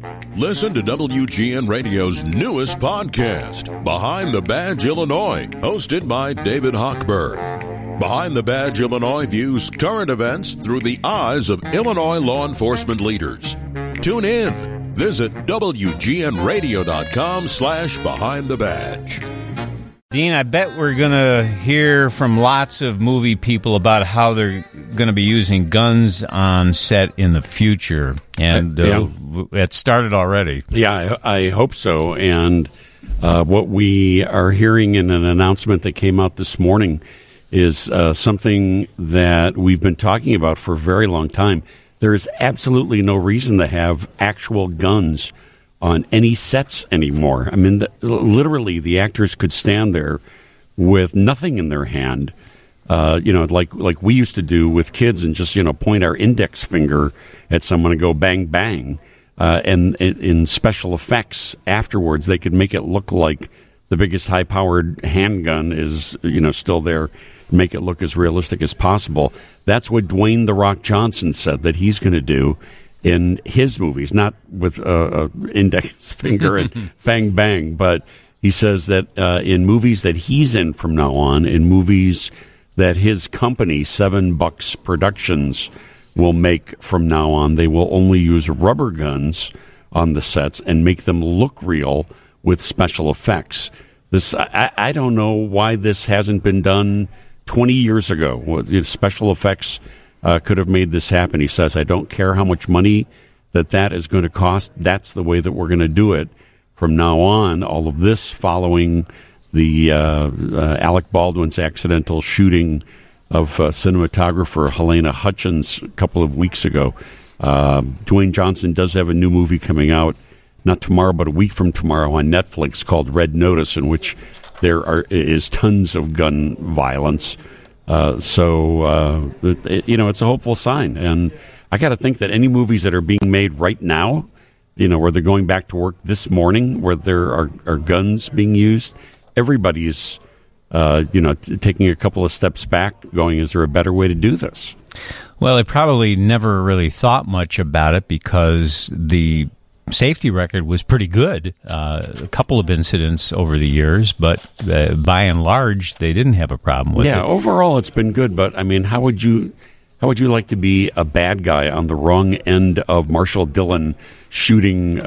Listen to WGN Radio's newest podcast, Behind the Badge Illinois, hosted by David Hochberg. Behind the Badge Illinois views current events through the eyes of Illinois law enforcement leaders. Tune in. Visit WGNRadio.com/Behind the Badge. Dean, I bet we're going to hear from lots of movie people about how they're going to be using guns on set in the future. And it started already. Yeah, I hope so. And what we are hearing in an announcement that came out this morning is something that we've been talking about for a very long time. There is absolutely no reason to have actual guns on any sets anymore. I mean, literally, the actors could stand there with nothing in their hand, like we used to do with kids, and just point our index finger at someone and go bang bang. And in special effects afterwards, they could make it look like the biggest high-powered handgun is still there, make it look as realistic as possible. That's what Dwayne "The Rock" Johnson said that he's going to do in his movies, not with index finger and bang bang, but he says that in movies that he's in from now on, in movies that his company, Seven Bucks Productions, will make from now on, they will only use rubber guns on the sets and make them look real with special effects. I don't know why this hasn't been done 20 years ago. Special effects could have made this happen. He says, I don't care how much money that is going to cost. That's the way that we're going to do it from now on. All of this following the Alec Baldwin's accidental shooting of cinematographer Helena Hutchins a couple of weeks ago. Dwayne Johnson does have a new movie coming out, not tomorrow, but a week from tomorrow on Netflix called Red Notice, in which there is tons of gun violence. It's a hopeful sign. And I got to think that any movies that are being made right now, where they're going back to work this morning, where there are guns being used, everybody's, taking a couple of steps back, going, is there a better way to do this? Well, they probably never really thought much about it because the safety record was pretty good. A couple of incidents over the years, but by and large, they didn't have a problem with it. Yeah, overall, it's been good. But I mean, how would you like to be a bad guy on the wrong end of Marshall Dillon shooting,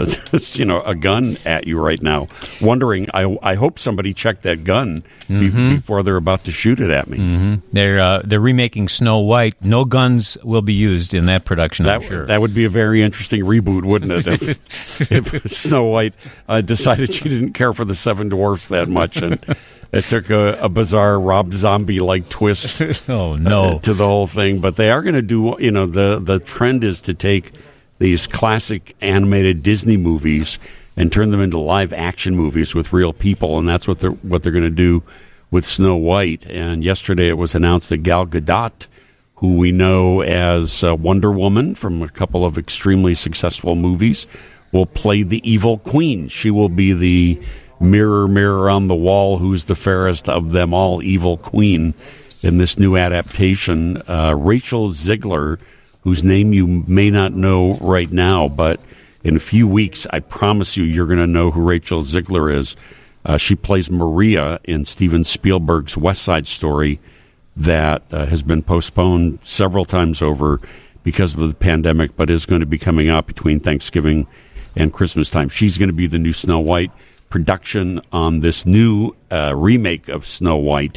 a gun at you right now? Wondering, I hope somebody checked that gun before they're about to shoot it at me. Mm-hmm. They're remaking Snow White. No guns will be used in that production, I'm sure. That would be a very interesting reboot, wouldn't it? If Snow White decided she didn't care for the Seven Dwarfs that much, and it took a bizarre Rob Zombie-like twist oh, no. To the whole thing. But they are going to do, the trend is to take these classic animated Disney movies and turn them into live action movies with real people, and that's what they're going to do with Snow White. And yesterday it was announced that Gal Gadot, who we know as Wonder Woman from a couple of extremely successful movies, will play the evil queen. She will be the mirror, mirror on the wall, who's the fairest of them all, evil queen in this new adaptation. Rachel Zegler, whose name you may not know right now, but in a few weeks, I promise you're going to know who Rachel Zegler is. She plays Maria in Steven Spielberg's West Side Story that has been postponed several times over because of the pandemic, but is going to be coming out between Thanksgiving and Christmas time. She's going to be the new Snow White. Production on this new remake of Snow White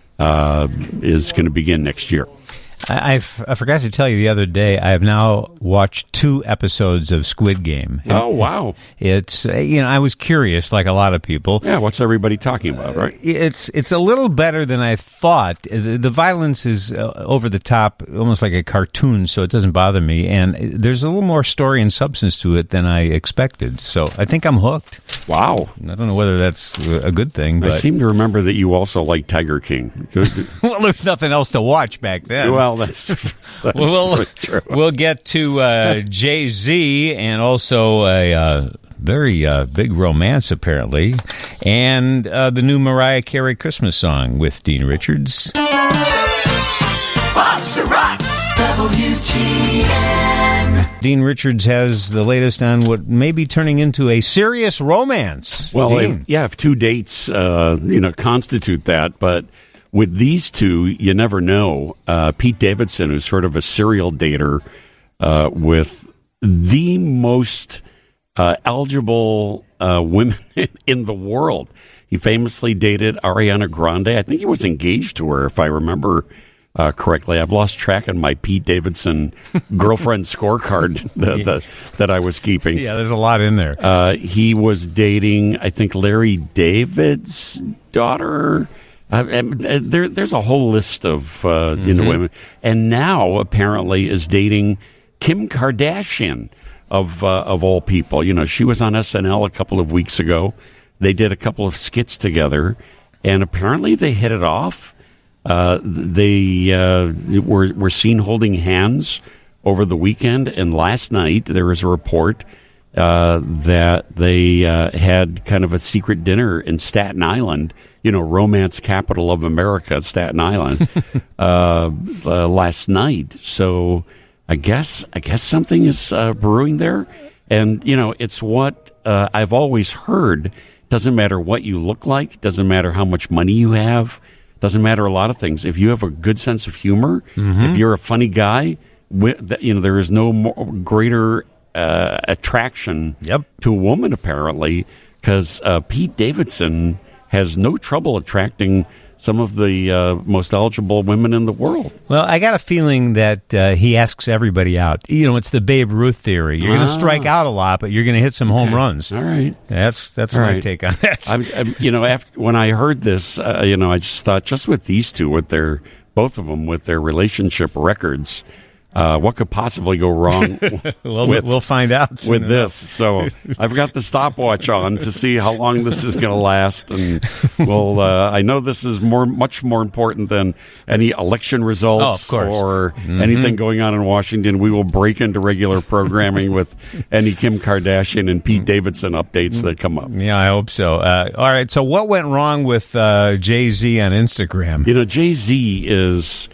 is going to begin next year. I forgot to tell you the other day, I have now watched 2 episodes of Squid Game. Oh, wow. It's, I was curious, like a lot of people. Yeah, what's everybody talking about, right? It's a little better than I thought. The violence is over the top, almost like a cartoon, so it doesn't bother me. And there's a little more story and substance to it than I expected. So I think I'm hooked. Wow. I don't know whether that's a good thing. But I seem to remember that you also like Tiger King. Well, there's nothing else to watch back then. Well, that's true. We'll get to Jay-Z and also a very big romance, apparently, and the new Mariah Carey Christmas song with Dean Richards. Bob Sirott! WGN. Dean Richards has the latest on what may be turning into a serious romance. Well, Dean. if two dates, constitute that, but with these two, you never know. Pete Davidson, who's sort of a serial dater with the most eligible women in the world. He famously dated Ariana Grande. I think he was engaged to her, if I remember correctly. I've lost track of my Pete Davidson girlfriend scorecard that I was keeping. Yeah, there's a lot in there. He was dating, I think, Larry David's daughter. There's a whole list of women, and now apparently is dating Kim Kardashian of all people. You know, she was on SNL a couple of weeks ago. They did a couple of skits together, and apparently they hit it off. They were seen holding hands over the weekend, and last night there was a report that they had kind of a secret dinner in Staten Island, romance capital of America, Staten Island, last night. So I guess something is brewing there, and it's what I've always heard. Doesn't matter what you look like, doesn't matter how much money you have, doesn't matter a lot of things. If you have a good sense of humor, if you're a funny guy, there is no greater attraction to a woman, apparently, because Pete Davidson has no trouble attracting some of the most eligible women in the world. Well, I got a feeling that he asks everybody out. It's the Babe Ruth theory. You're going to strike out a lot, but you're going to hit some home runs. All right. That's All my right. take on that. After when I heard this, I just thought, just with these two, both of them with their relationship records, what could possibly go wrong? We'll find out soon with enough. this. So I've got the stopwatch on to see how long this is going to last, and I know this is much more important than any election results of course. or anything going on in Washington. We will break into regular programming with any Kim Kardashian and Pete Davidson updates that come up. Yeah, I hope so. All right. So what went wrong with Jay-Z on Instagram? Jay-Z is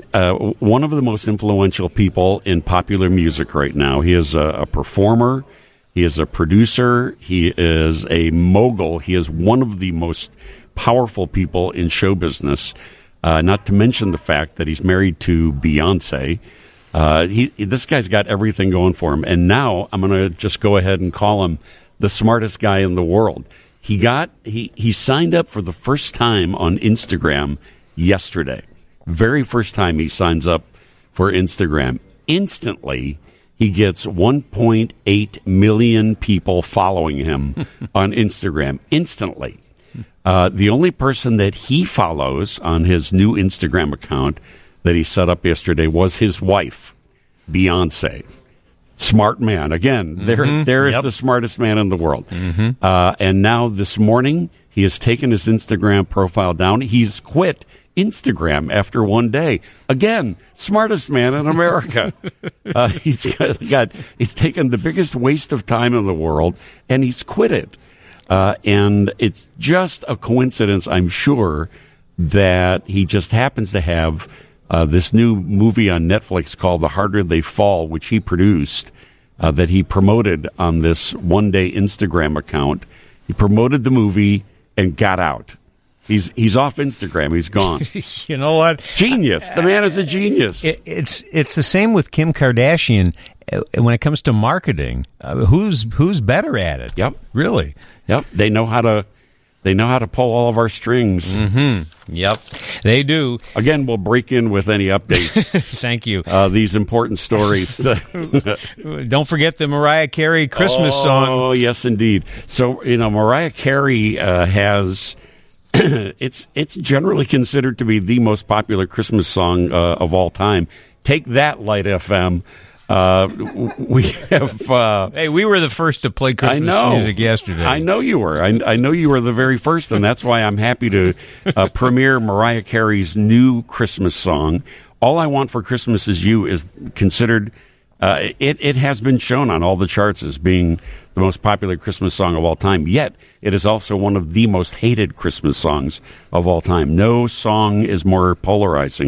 one of the most influential people in popular music right now. He is a performer. He is a producer. He is a mogul. He is one of the most powerful people in show business, not to mention the fact that he's married to Beyonce. This guy's got everything going for him. And now I'm going to just go ahead and call him the smartest guy in the world. He signed up for the first time on Instagram yesterday. Very first time he signs up for Instagram. Instantly, he gets 1.8 million people following him on Instagram. Instantly. The only person that he follows on his new Instagram account that he set up yesterday was his wife, Beyonce. Smart man. Again, there is the smartest man in the world. And now this morning, he has taken his Instagram profile down. He's quit Instagram after one day. Again, smartest man in America. He's taken the biggest waste of time in the world, and he's quit it. And it's just a coincidence, I'm sure, that he just happens to have this new movie on Netflix called The Harder They Fall, which he produced, that he promoted on this one-day Instagram account. He promoted the movie and got out. He's off Instagram. He's gone. You know what? Genius. The man is a genius. It's the same with Kim Kardashian when it comes to marketing. Who's better at it? Yep. Really? Yep. They know how to pull all of our strings. Yep. They do. Again, we'll break in with any updates. Thank you. These important stories. Don't forget the Mariah Carey Christmas song. Oh, yes, indeed. So, Mariah Carey has... it's generally considered to be the most popular Christmas song of all time. Take that, Light FM. We have. Hey, we were the first to play Christmas music yesterday. I know you were. I know you were the very first, and that's why I'm happy to premiere Mariah Carey's new Christmas song. All I Want for Christmas Is You is considered. It has been shown on all the charts as being the most popular Christmas song of all time, yet it is also one of the most hated Christmas songs of all time. No song is more polarizing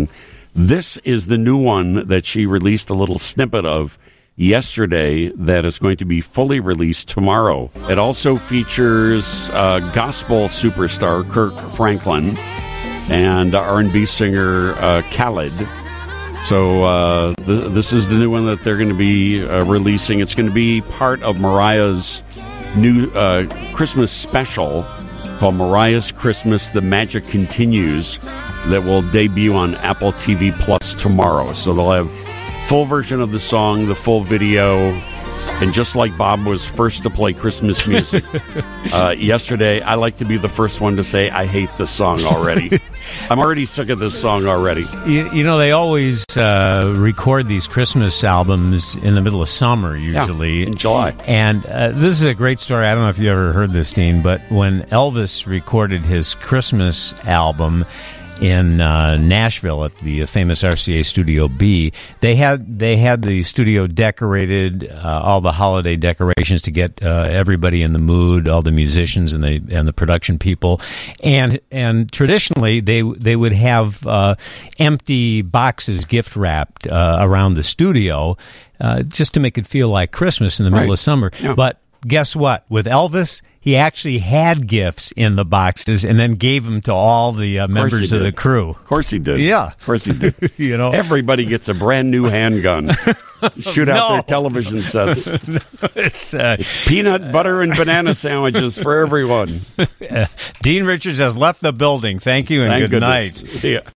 This is the new one that she released a little snippet of yesterday that is going to be fully released tomorrow. It also features gospel superstar Kirk Franklin and R&B singer Khaled. So this is the new one that they're going to be releasing. It's going to be part of Mariah's new Christmas special called Mariah's Christmas, The Magic Continues, that will debut on Apple TV Plus tomorrow. So they'll have full version of the song, the full video, and just like Bob was first to play Christmas music yesterday, I like to be the first one to say, I hate this song already. I'm already sick of this song already. You know, they always record these Christmas albums in the middle of summer, usually. Yeah, in July. And this is a great story. I don't know if you ever heard this, Dean, but when Elvis recorded his Christmas album in Nashville at the famous RCA Studio B, they had the studio decorated, all the holiday decorations to get everybody in the mood, all the musicians and the production people, and traditionally they would have empty boxes gift wrapped around the studio just to make it feel like Christmas in the middle of summer. Yeah. But guess what? With Elvis, he actually had gifts in the boxes and then gave them to all the members of the crew. Of course he did. Yeah. Of course he did. You know, everybody gets a brand new handgun. Shoot out their television sets. It's peanut butter and banana sandwiches for everyone. Dean Richards has left the building. Thank you and Thank good goodness. night. See ya.